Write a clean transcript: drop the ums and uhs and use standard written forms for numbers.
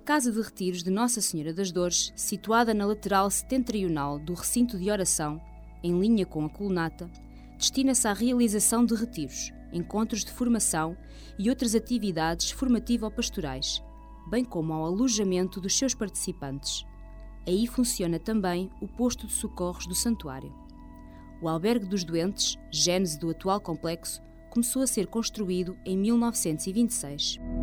Casa de Retiros de Nossa Senhora das Dores, situada na lateral setentrional do recinto de oração, em linha com a colunata, destina-se à realização de retiros, encontros de formação e outras atividades formativo-pastorais, bem como ao alojamento dos seus participantes. Aí funciona também o posto de socorros do santuário. O albergue dos doentes, gênese do atual complexo, começou a ser construído em 1926.